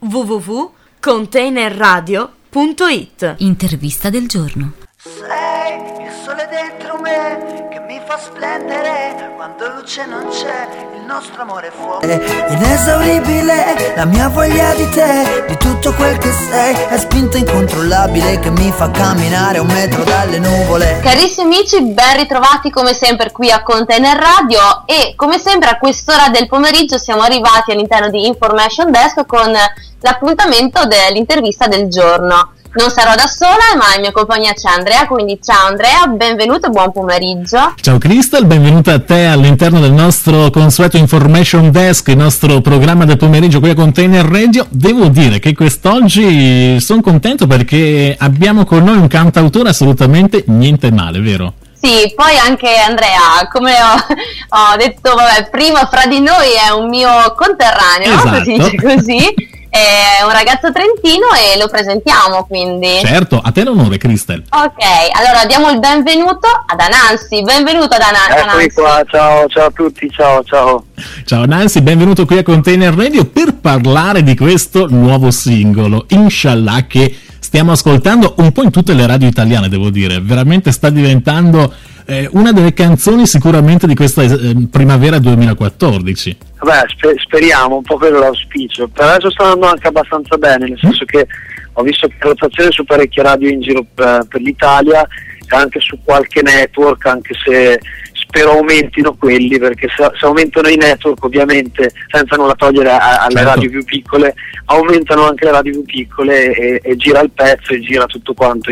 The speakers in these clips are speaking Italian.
www.containerradio.it. Intervista del giorno. Sei il sole dentro me che mi fa splendere quando luce non c'è, il nostro amore è fuoco. Inesauribile la mia voglia di te, di tutto quel che sei, è spinta incontrollabile che mi fa camminare 1 metro dalle nuvole. Carissimi amici, ben ritrovati come sempre qui a Container Radio e come sempre a quest'ora del pomeriggio siamo arrivati all'interno di Information Desk con l'appuntamento dell'intervista del giorno. Non sarò da sola, ma in mia compagnia c'è Andrea, quindi ciao Andrea, benvenuto e buon pomeriggio. Ciao Crystal, benvenuta a te all'interno del nostro consueto Information Desk, il nostro programma del pomeriggio qui a Container Radio. Devo dire che quest'oggi sono contento perché abbiamo con noi un cantautore assolutamente niente male, vero? Sì, poi anche Andrea, come ho detto prima, fra di noi è un mio conterraneo, esatto. Si dice così. È un ragazzo trentino e lo presentiamo quindi. Certo, a te l'onore Crystal. Ok, allora diamo il benvenuto ad Anansi. Benvenuto ad Anansi. Eccomi qua, ciao a tutti, ciao. Ciao Nancy, benvenuto qui a Container Radio per parlare di questo nuovo singolo, Inshallah, che stiamo ascoltando un po' in tutte le radio italiane, devo dire. Veramente sta diventando una delle canzoni sicuramente di questa primavera 2014. Beh, speriamo, un po' quello l'auspicio. Per adesso sta andando anche abbastanza bene, nel senso che ho visto che rotazione su parecchie radio in giro per l'Italia e anche su qualche network, anche se spero aumentino quelli, perché se aumentano i network ovviamente, senza nulla togliere alle certo, radio più piccole, aumentano anche le radio più piccole e gira il pezzo e gira tutto quanto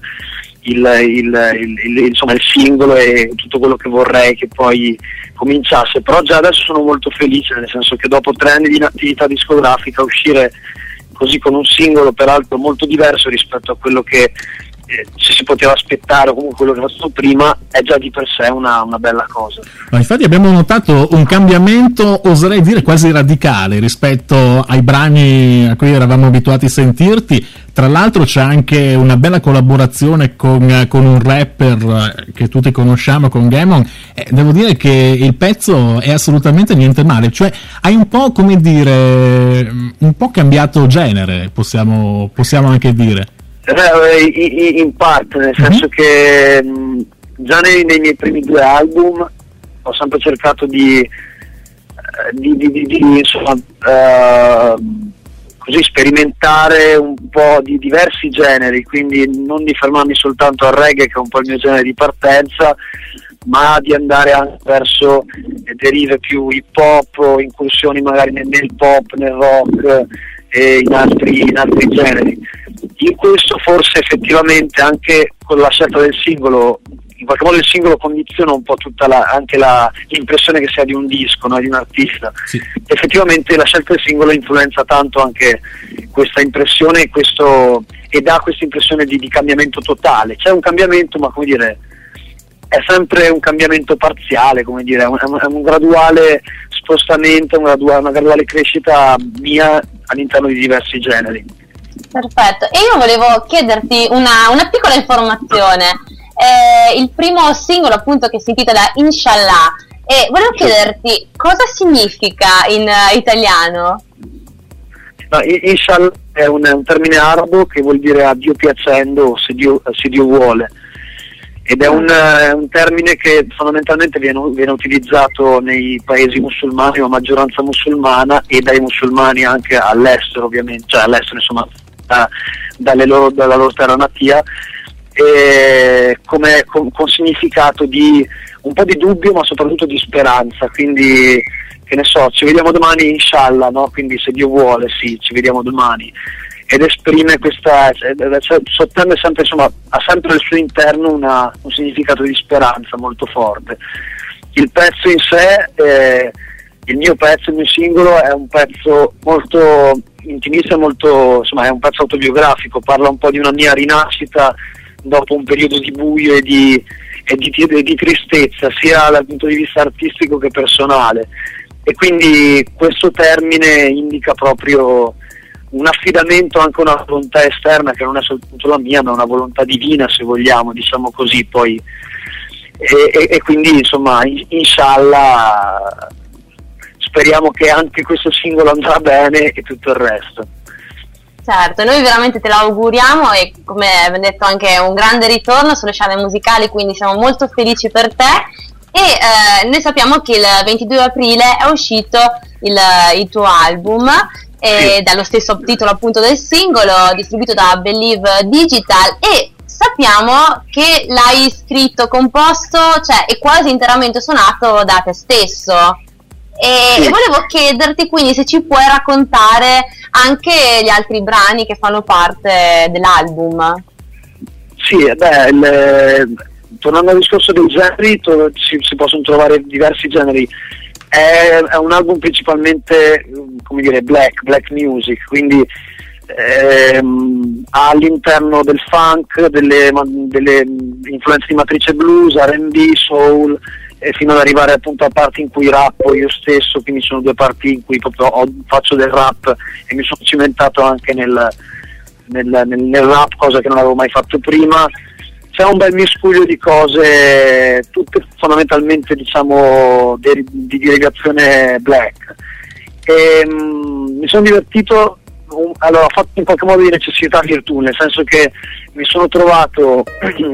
insomma il singolo e tutto quello che vorrei che poi cominciasse. Però già adesso sono molto felice, nel senso che dopo 3 anni di inattività discografica uscire così con un singolo peraltro molto diverso rispetto a quello che ci si poteva aspettare o comunque quello che era stato prima è già di per sé una bella cosa. Ma infatti abbiamo notato un cambiamento, oserei dire quasi radicale rispetto ai brani a cui eravamo abituati a sentirti. Tra l'altro c'è anche una bella collaborazione con un rapper che tutti conosciamo, con Gamon. Devo dire che il pezzo è assolutamente niente male, cioè hai un po', come dire, un po' cambiato genere, possiamo anche dire. In parte, nel senso che già nei miei primi 2 album ho sempre cercato di insomma così sperimentare un po' di diversi generi, quindi non di fermarmi soltanto al reggae, che è un po' il mio genere di partenza, ma di andare anche verso derive più hip hop o incursioni magari nel pop, nel rock e in altri generi. In questo forse effettivamente anche con la scelta del singolo, in qualche modo il singolo condiziona un po' tutta anche l'impressione che si ha di un disco, no? Di un artista. Sì. Effettivamente la scelta del singolo influenza tanto anche questa impressione e dà questa impressione di cambiamento totale. C'è un cambiamento, ma come dire, è sempre un cambiamento parziale, come dire, è un graduale spostamento, una graduale crescita mia all'interno di diversi generi. Perfetto, e io volevo chiederti una piccola informazione. Il primo singolo appunto che si intitola Inshallah, e volevo chiederti cosa significa in italiano? No, Inshallah è un termine arabo che vuol dire a Dio piacendo o se Dio vuole, ed è un termine che fondamentalmente viene utilizzato nei paesi musulmani o a maggioranza musulmana e dai musulmani anche all'estero, ovviamente, cioè all'estero insomma dalla loro terra natia, con significato di un po' di dubbio ma soprattutto di speranza, quindi che ne so, ci vediamo domani inshallah, no? Quindi se Dio vuole, sì, ci vediamo domani, ed esprime sottende sempre, insomma, ha sempre al suo interno un significato di speranza molto forte. Il pezzo in sé, il mio singolo è un pezzo molto intimista, molto, insomma, è un pezzo autobiografico, parla un po' di una mia rinascita dopo un periodo di buio e di tristezza, sia dal punto di vista artistico che personale, e quindi questo termine indica proprio un affidamento, anche una volontà esterna che non è soltanto la mia, ma una volontà divina, se vogliamo, diciamo così, poi e quindi insomma inshallah speriamo che anche questo singolo andrà bene e tutto il resto. Certo, noi veramente te lo auguriamo e come abbiamo detto anche un grande ritorno sulle scene musicali, quindi siamo molto felici per te e noi sappiamo che il 22 aprile è uscito il tuo album dallo stesso titolo appunto del singolo, distribuito da Believe Digital, e sappiamo che l'hai scritto, composto, cioè è quasi interamente suonato da te stesso. E volevo chiederti quindi se ci puoi raccontare anche gli altri brani che fanno parte dell'album. Sì, tornando al discorso dei generi, si possono trovare diversi generi. È un album principalmente, come dire, black music, quindi ha all'interno del funk delle influenze di matrice blues, R&B, soul, e fino ad arrivare appunto a parti in cui rappo io stesso, quindi sono 2 parti in cui proprio faccio del rap e mi sono cimentato anche nel rap, cosa che non avevo mai fatto prima. C'è un bel miscuglio di cose, tutte fondamentalmente diciamo di derivazione black, e mi sono divertito. Allora, ho fatto in qualche modo di necessità virtù, nel senso che mi sono trovato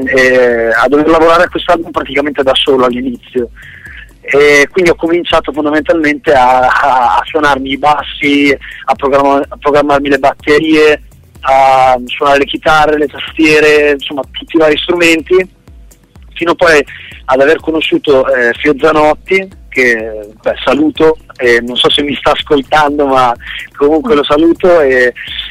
a dover lavorare a quest'album praticamente da solo all'inizio, e quindi ho cominciato fondamentalmente a suonarmi i bassi, a programmarmi le batterie, a suonare le chitarre, le tastiere, insomma tutti i vari strumenti, fino poi ad aver conosciuto Fio Zanotti, che saluto, non so se mi sta ascoltando, ma comunque lo saluto, e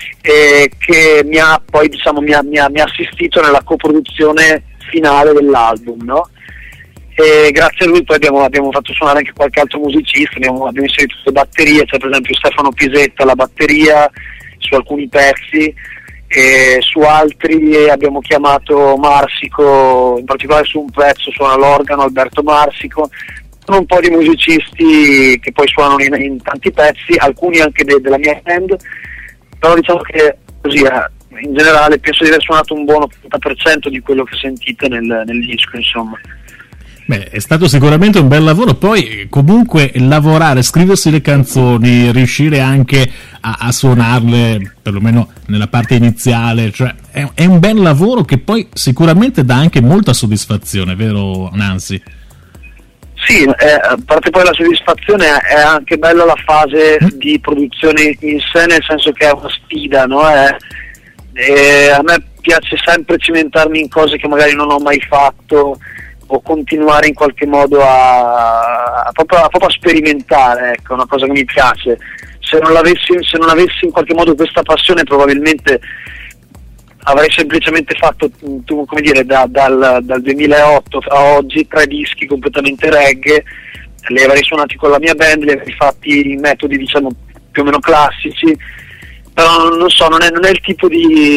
che mi ha poi mi ha assistito nella coproduzione finale dell'album, no? E grazie a lui poi abbiamo fatto suonare anche qualche altro musicista, abbiamo inserito le batterie, c'è per esempio Stefano Pisetta alla batteria su alcuni pezzi, e su altri abbiamo chiamato Marsico, in particolare su un pezzo suona l'organo Alberto Marsico. Sono un po' di musicisti che poi suonano in tanti pezzi, alcuni anche della mia band, però diciamo che così in generale penso di aver suonato un buon 80% di quello che sentite nel disco, insomma. Beh, è stato sicuramente un bel lavoro, poi comunque lavorare, scriversi le canzoni, riuscire anche a suonarle, perlomeno nella parte iniziale, cioè è un bel lavoro che poi sicuramente dà anche molta soddisfazione, vero Nancy? Sì, a parte poi la soddisfazione, è anche bella la fase di produzione in sé, nel senso che è una sfida, no? E a me piace sempre cimentarmi in cose che magari non ho mai fatto, o continuare in qualche modo proprio a sperimentare, ecco, una cosa che mi piace. Se non avessi in qualche modo questa passione, probabilmente avrei semplicemente fatto, come dire, dal 2008 a oggi 3 dischi completamente reggae, li avrei suonati con la mia band, li avrei fatti in metodi diciamo più o meno classici, però non so, non è il tipo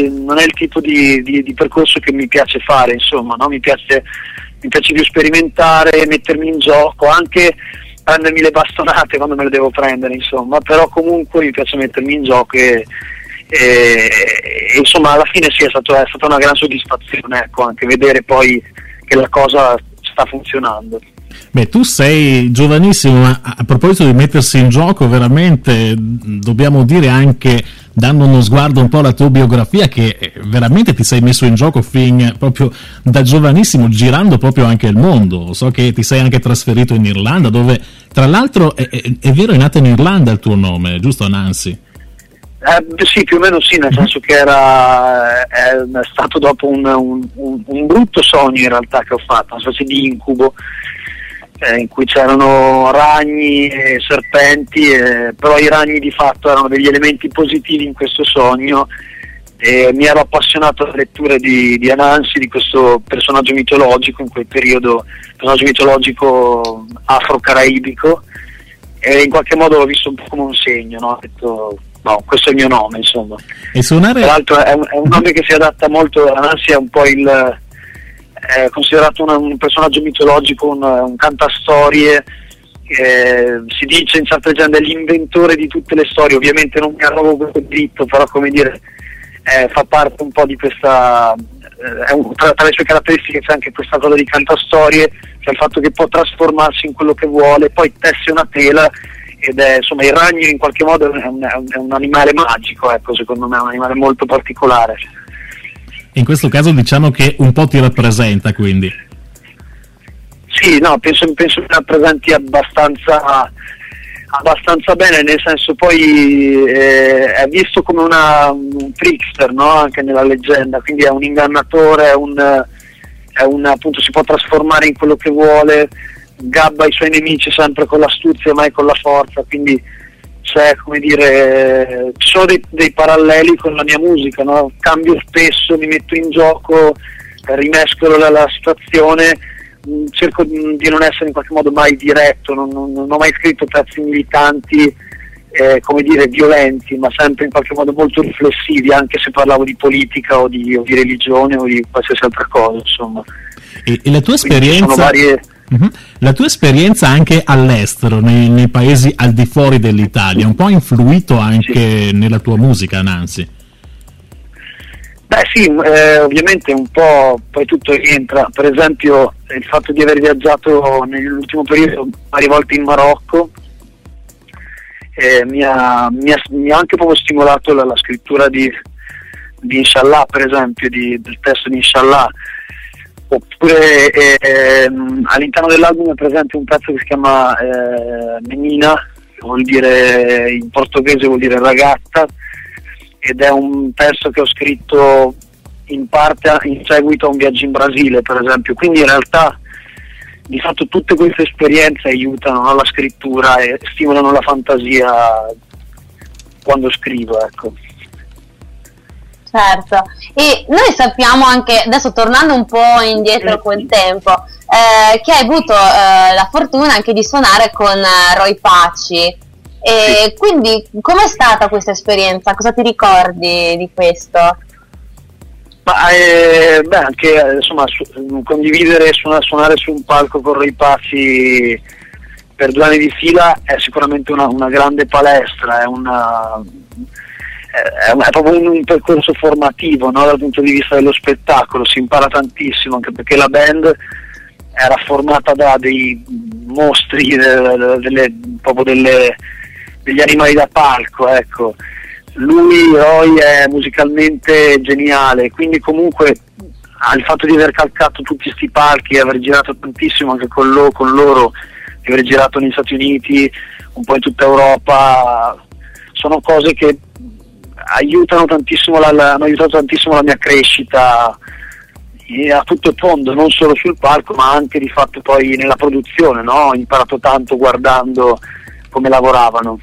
di percorso che mi piace fare, insomma, no? Mi piace più sperimentare, mettermi in gioco, anche prendermi le bastonate quando me le devo prendere, insomma, però comunque mi piace mettermi in gioco e insomma alla fine sì, è stata una gran soddisfazione, ecco, anche vedere poi che la cosa sta funzionando. Beh, tu sei giovanissimo, ma a proposito di mettersi in gioco, veramente dobbiamo dire, anche dando uno sguardo un po' alla tua biografia, che veramente ti sei messo in gioco fin proprio da giovanissimo, girando proprio anche il mondo. So che ti sei anche trasferito in Irlanda, dove tra l'altro è vero, è nato in Irlanda il tuo nome, giusto Nancy? Sì, più o meno sì, nel senso che è stato dopo un brutto sogno in realtà che ho fatto, una specie di incubo in cui c'erano ragni e serpenti, però i ragni di fatto erano degli elementi positivi in questo sogno, e mi ero appassionato alla lettura di Anansi, di questo personaggio mitologico, in quel periodo personaggio mitologico afro-caraibico, e in qualche modo l'ho visto un po' come un segno, no? Ho detto no, questo è il mio nome, insomma. E suonare... Tra l'altro è un nome che si adatta molto, Anansi è un po' è considerato un personaggio mitologico, un cantastorie, si dice in certe leggende l'inventore di tutte le storie. Ovviamente non mi arrogo questo diritto, però come dire, fa parte un po' di questa, tra le sue caratteristiche c'è anche questa cosa di cantastorie, cioè il fatto che può trasformarsi in quello che vuole, poi tesse una tela ed è, insomma, il ragno in qualche modo è un animale magico, ecco, secondo me è un animale molto particolare. In questo caso diciamo che un po' ti rappresenta, quindi. Sì, no, penso che rappresenti abbastanza bene, nel senso, poi è visto come un trickster, no? Anche nella leggenda, quindi è un ingannatore, è un appunto, si può trasformare in quello che vuole, gabba i suoi nemici sempre con l'astuzia, mai con la forza, quindi c'è, come dire, ci sono dei paralleli con la mia musica, no? Cambio spesso, mi metto in gioco, rimescolo la situazione, cerco di non essere in qualche modo mai diretto, non ho mai scritto pezzi militanti, come dire, violenti, ma sempre in qualche modo molto riflessivi, anche se parlavo di politica o di religione o di qualsiasi altra cosa, insomma. E la tua esperienza, la tua esperienza anche all'estero, nei paesi al di fuori dell'Italia, un po' ha influito anche nella tua musica, Nancy? Beh sì, ovviamente un po', poi tutto rientra, per esempio il fatto di aver viaggiato nell'ultimo periodo varie volte in Marocco mi ha anche proprio stimolato la scrittura di Inshallah, per esempio, del testo di Inshallah. Oppure all'interno dell'album è presente un pezzo che si chiama Menina, che vuol dire, in portoghese vuol dire ragazza, ed è un testo che ho scritto in parte in seguito a un viaggio in Brasile, per esempio, quindi in realtà di fatto tutte queste esperienze aiutano, no, la scrittura e stimolano la fantasia quando scrivo, ecco. Certo, e noi sappiamo anche, adesso tornando un po' indietro col tempo, che hai avuto la fortuna anche di suonare con Roy Paci, e quindi com'è stata questa esperienza? Cosa ti ricordi di questo? Ma anche insomma condividere, suonare su un palco con Roy Paci per 2 anni di fila è sicuramente una grande palestra, è proprio un percorso formativo, no? Dal punto di vista dello spettacolo si impara tantissimo, anche perché la band era formata da dei mostri, degli animali da palco, ecco. Roy è musicalmente geniale, quindi comunque il fatto di aver calcato tutti questi palchi, aver girato tantissimo anche con loro, di aver girato negli Stati Uniti, un po' in tutta Europa, sono cose che hanno aiutato tantissimo la mia crescita a tutto tondo, non solo sul palco ma anche di fatto poi nella produzione, no? Ho imparato tanto guardando come lavoravano.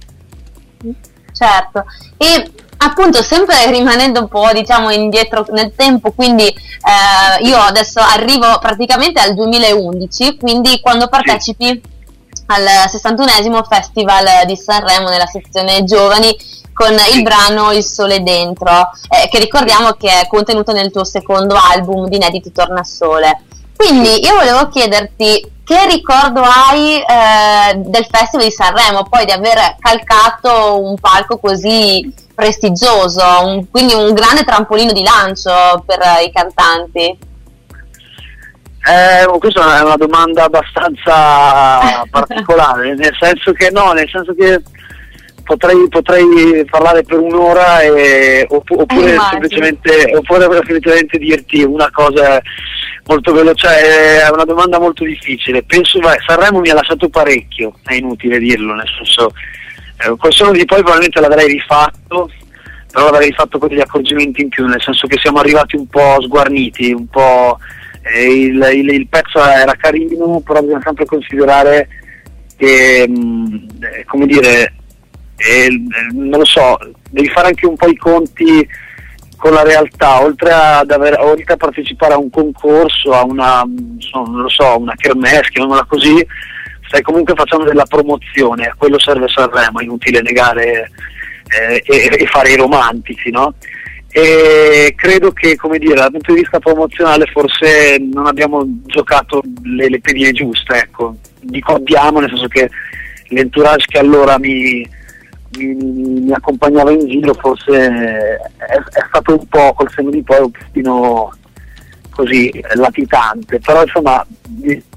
Certo, e appunto sempre rimanendo un po', diciamo, indietro nel tempo, quindi io adesso arrivo praticamente al 2011, quindi quando partecipi al 61esimo Festival di Sanremo nella sezione Giovani con il brano Il Sole Dentro, che ricordiamo che è contenuto nel tuo secondo album di inediti Tornasole. Quindi io volevo chiederti che ricordo hai del Festival di Sanremo, poi di aver calcato un palco così prestigioso, quindi un grande trampolino di lancio per i cantanti. Questa è una domanda abbastanza particolare, nel senso che potrei parlare per un'ora oppure semplicemente dirti una cosa molto veloce. È una domanda molto difficile. Penso Sanremo mi ha lasciato parecchio, è inutile dirlo, nel senso col senno di poi probabilmente l'avrei rifatto, però l'avrei rifatto con degli accorgimenti in più, nel senso che siamo arrivati un po' sguarniti, un po' il pezzo era carino, però bisogna sempre considerare che come dire, non lo so, devi fare anche un po' i conti con la realtà, oltre a partecipare a un concorso, a una kermesse, chiamiamola così, stai comunque facendo della promozione, a quello serve Sanremo, è inutile negare e fare i romantici, no? E credo che, come dire, dal punto di vista promozionale forse non abbiamo giocato le pedine giuste, ecco. Dico abbiamo, nel senso che l'entourage che allora mi accompagnava in giro forse è stato un po', col senno di poi, un pochino così latitante, però insomma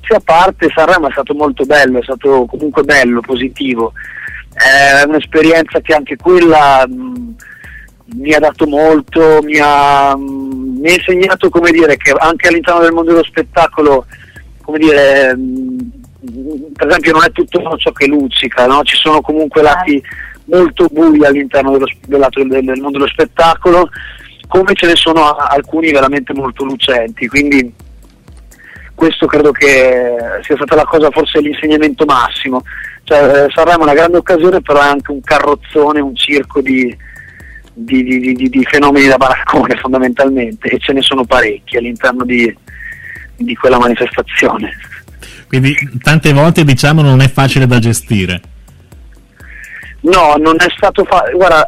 scherzi a parte, Sanremo è stato molto bello, è stato comunque bello, positivo. È un'esperienza che anche quella mi ha dato molto, mi ha insegnato, come dire, che anche all'interno del mondo dello spettacolo, come dire, per esempio non è tutto ciò che luccica, no? Ci sono comunque lati molto bui all'interno del mondo dello spettacolo, come ce ne sono alcuni veramente molto lucenti, quindi questo credo che sia stata la cosa, forse l'insegnamento massimo. Cioè, Sanremo è una grande occasione, però è anche un carrozzone, un circo di fenomeni da baraccone fondamentalmente, e ce ne sono parecchi all'interno di quella manifestazione. Quindi tante volte, diciamo, non è facile da gestire. No, non è stato facile. Guarda,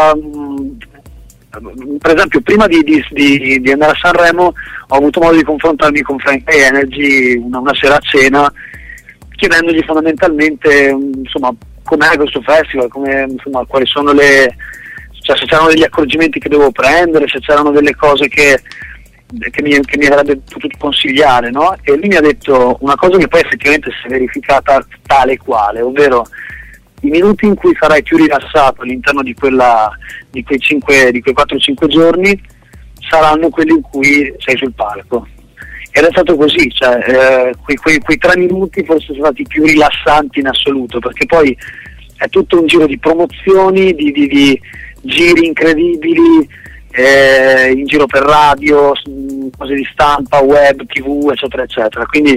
per esempio prima di andare a Sanremo ho avuto modo di confrontarmi con Frank Energy una sera a cena, chiedendogli fondamentalmente insomma com'è questo festival, insomma quali sono cioè se c'erano degli accorgimenti che dovevo prendere, se c'erano delle cose che mi avrebbe potuto consigliare, no? E lui mi ha detto una cosa che poi effettivamente si è verificata tale quale, ovvero i minuti in cui sarai più rilassato all'interno di quei 4-5 giorni saranno quelli in cui sei sul palco. Ed è stato così, cioè quei 3 minuti forse sono stati più rilassanti in assoluto, perché poi è tutto un giro di promozioni, di giri incredibili, in giro per radio, cose di stampa, web, tv, eccetera eccetera. Quindi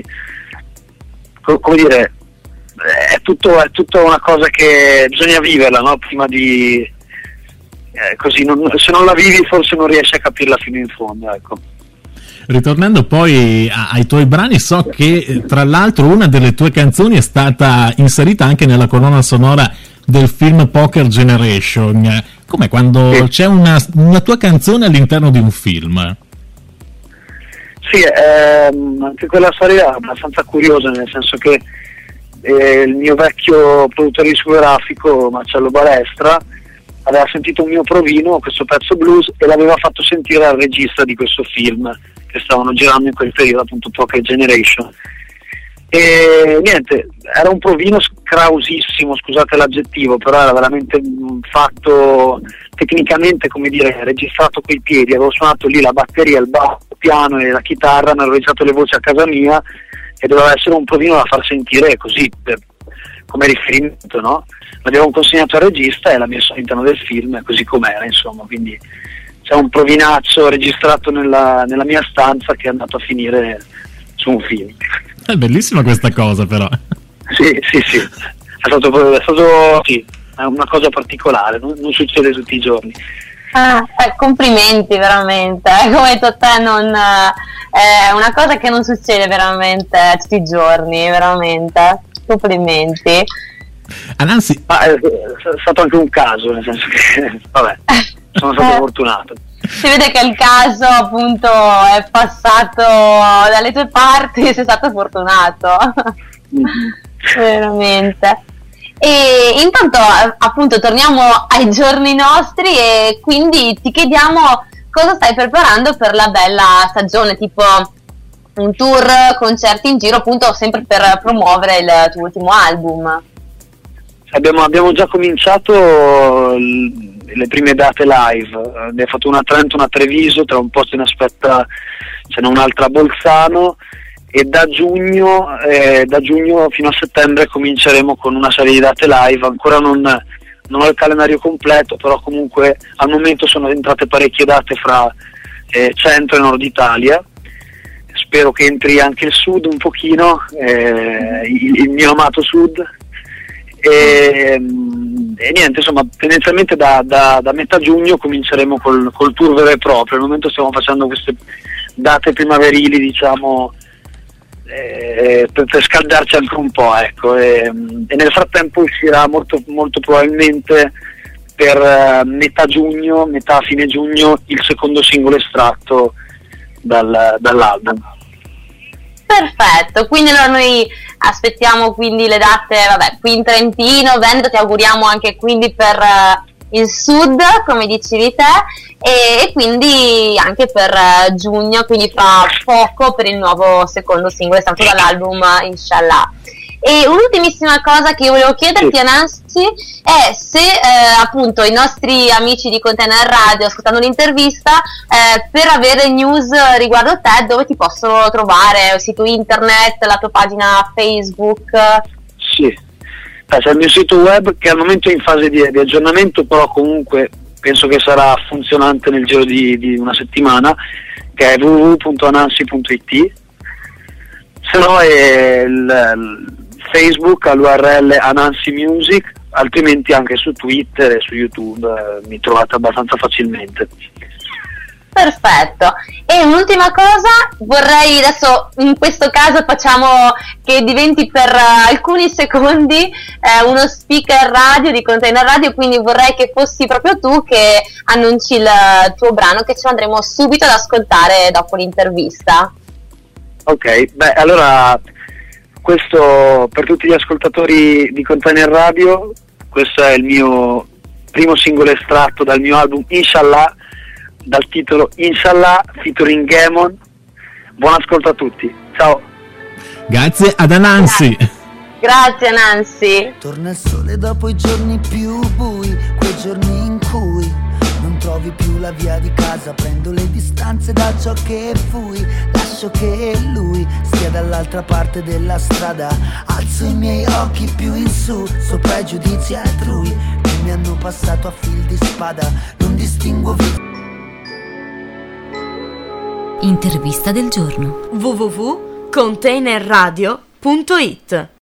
come dire, è tutto una cosa che bisogna viverla, no? Prima di così, se non la vivi forse non riesci a capirla fino in fondo, ecco. Ritornando poi ai tuoi brani, so che tra l'altro una delle tue canzoni è stata inserita anche nella colonna sonora del film Poker Generation. Come quando c'è una tua canzone all'interno di un film? Sì, anche quella storia è abbastanza curiosa, nel senso che il mio vecchio produttore discografico Marcello Balestra aveva sentito un mio provino, questo pezzo blues, e l'aveva fatto sentire al regista di questo film che stavano girando in quel periodo, appunto Poker Generation. E niente, era un provino scrausissimo, scusate l'aggettivo, però era veramente fatto tecnicamente, come dire, registrato coi piedi. Avevo suonato lì la batteria, il basso, il piano e la chitarra, mi ero registrato le voci a casa mia e doveva essere un provino da far sentire così, come riferimento, no? L'abbiamo consegnato al regista e l'ha messo all'interno del film così com'era, insomma, quindi c'è un provinaccio registrato nella mia stanza che è andato a finire su un film. È bellissima questa cosa, però. Sì, è stato sì, è una cosa particolare, non succede tutti i giorni. Complimenti veramente, come hai detto te, è una cosa che non succede veramente tutti i giorni, veramente, complimenti. Anzi, è stato anche un caso, nel senso che vabbè, sono stato fortunato. Si vede che il caso appunto è passato dalle tue parti e sei stato fortunato. Veramente. E intanto appunto torniamo ai giorni nostri e quindi ti chiediamo cosa stai preparando per la bella stagione, tipo un tour, concerti in giro, appunto sempre per promuovere il tuo ultimo album. Abbiamo già cominciato le prime date live, abbiamo fatto una a Trento, una a Treviso, tra un po' ce ne aspetta, ce n'è un'altra a Bolzano, e da giugno fino a settembre cominceremo con una serie di date live. Ancora non ho il calendario completo, però comunque al momento sono entrate parecchie date fra centro e nord Italia. Spero che entri anche il sud un pochino, il mio amato sud. E niente, insomma, tendenzialmente da metà giugno cominceremo col tour vero e proprio. Al momento stiamo facendo queste date primaverili, diciamo, per scaldarci anche un po', ecco, e nel frattempo uscirà molto, molto probabilmente per metà fine giugno il secondo singolo estratto dall'album. Perfetto, quindi allora noi aspettiamo quindi le date, vabbè, qui in Trentino, Veneto, ti auguriamo anche quindi per il sud, come dicevi te, e quindi anche per giugno, quindi fra poco, per il nuovo secondo singolo estratto dall'album Inshallah. E un'ultimissima cosa che io volevo chiederti, Anansi, è se appunto i nostri amici di Container Radio, ascoltando l'intervista, per avere news riguardo te, dove ti possono trovare? Il sito internet, la tua pagina Facebook? Sì, c'è il mio sito web che al momento è in fase di aggiornamento, però comunque penso che sarà funzionante nel giro di una settimana, che è www.anansi.it. Se no è il Facebook all'URL Anansi Music, altrimenti anche su Twitter e su YouTube mi trovate abbastanza facilmente. Perfetto. E un'ultima cosa, vorrei adesso, in questo caso facciamo che diventi per alcuni secondi uno speaker radio di Container Radio, quindi vorrei che fossi proprio tu che annunci il tuo brano, che ci andremo subito ad ascoltare dopo l'intervista. Ok, allora questo per tutti gli ascoltatori di Container Radio, questo è il mio primo singolo estratto dal mio album Inshallah, dal titolo Inshallah featuring Gamon. Buon ascolto a tutti, ciao. Grazie ad Anansi. Grazie Nancy. Torna il sole dopo i giorni più bui, quei giorni in cui non trovi più la via di casa, prendo le distanze da ciò che fui, lascio che lui stia dall'altra parte della strada, alzo i miei occhi più in su, sopra i giudizi altrui che mi hanno passato a fil di spada, non distinguo Intervista del giorno. www.containerradio.it